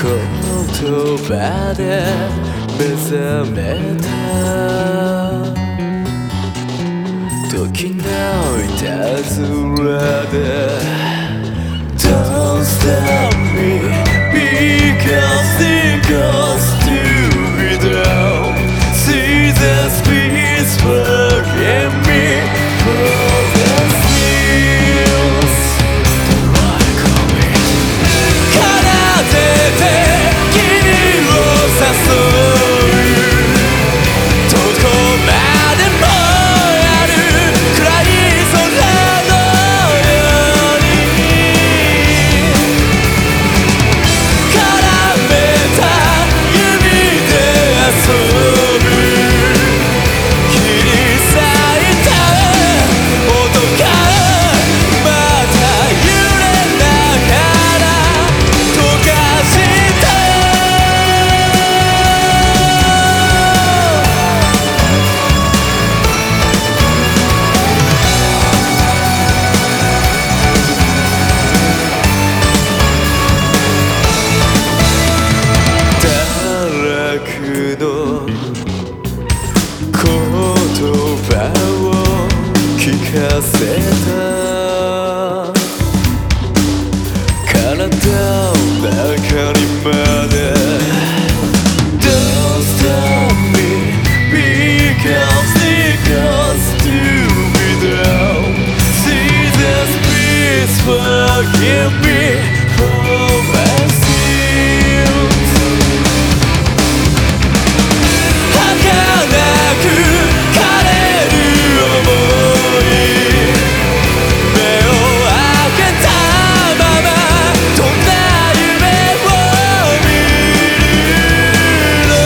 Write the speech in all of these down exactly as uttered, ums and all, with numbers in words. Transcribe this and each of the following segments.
言葉で目覚めた時のいたずらで Don't stop me because it goes to be down. See the speeds forgive me for the sins that I commit. 奏でて君を誘うどこまでもある暗い空のように絡めた指で遊ぶ切り裂いた音がまた揺れながら溶かした堕落の言葉を聞かせた体の中にまで Don't stop me because it goes to be down. See the speeds forgive me for my sins. 儚く枯れる想い目を開けたままどんな夢を見るの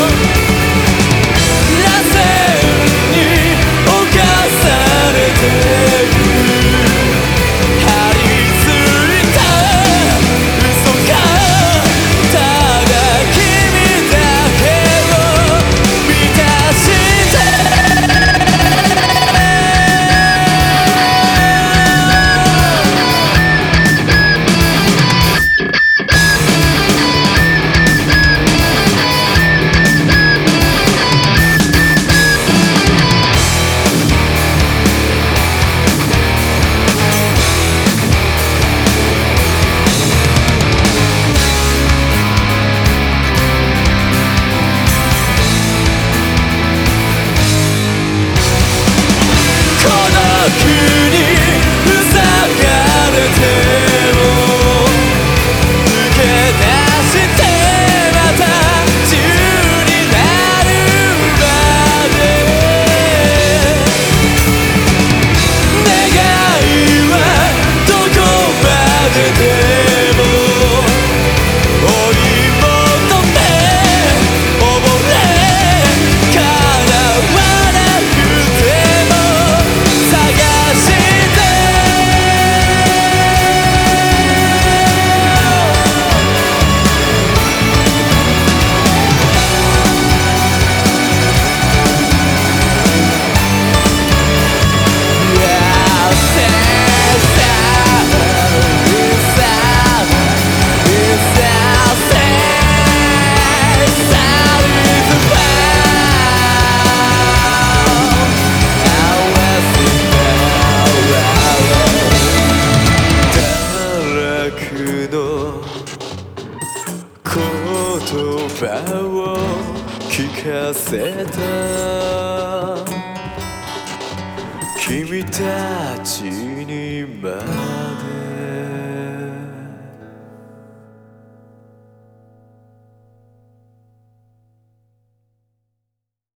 螺旋に侵されてく張り付いた嘘がただ君だけを満たして孤独に塞がれても抜け出してまた自由になるまで願いはどこまででも追い求め溺れ叶わなくても探して言葉を聞かせた君たちにま